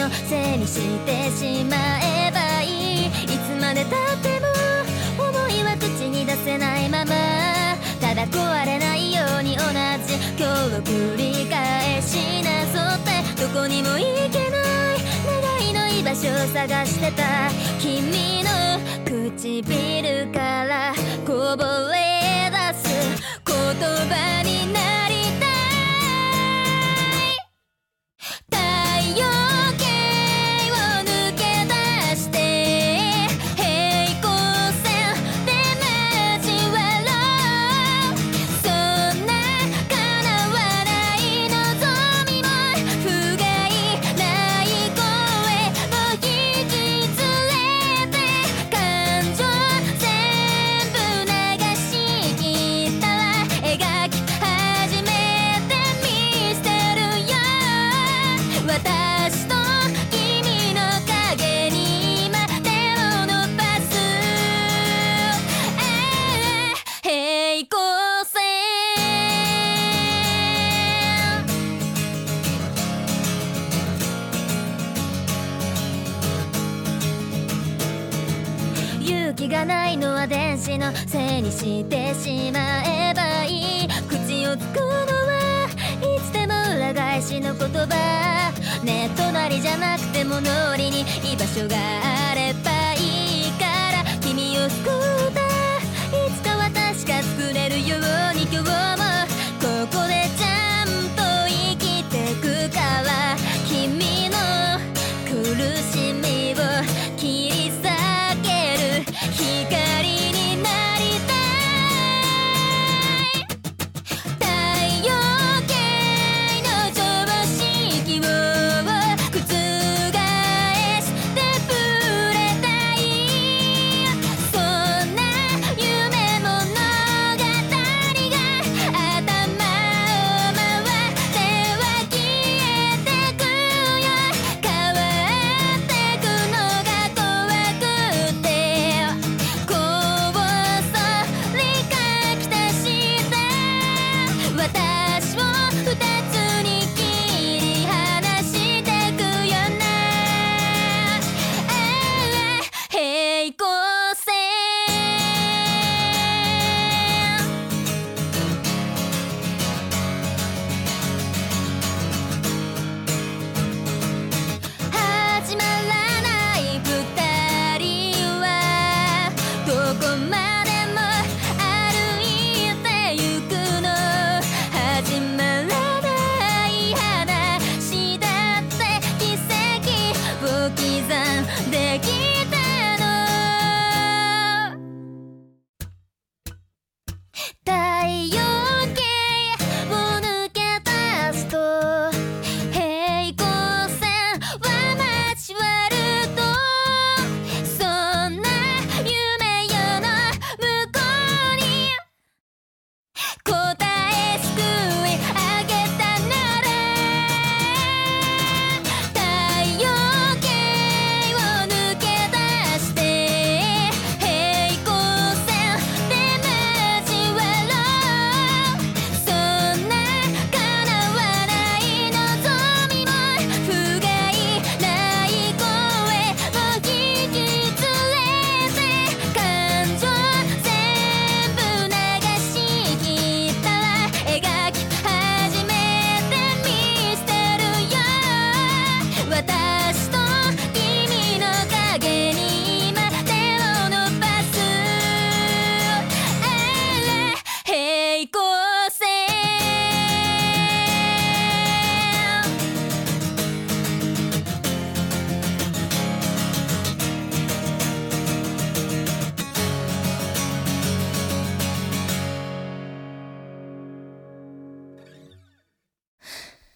のせいにしてしまえばいい。いつまでたっても思いは口に出せないまま、ただ壊れないように同じ今日を繰り返しなぞって、どこにも行けない願いの居場所を探してた君の唇からこぼれ出す言葉になりたい。太陽系を抜け出して平行線で交わろう。そんな叶わない望みも不甲斐ない声を引き連れて、感情全部流し切ったら描き始めてみせるよ。私と君の影に今手を伸ばす、平行線。勇気がないのは電子のせいにしてしまえばいい。口をつくのはいつでも裏返しの言葉ね。隣じゃなくても脳裏に居場所があれば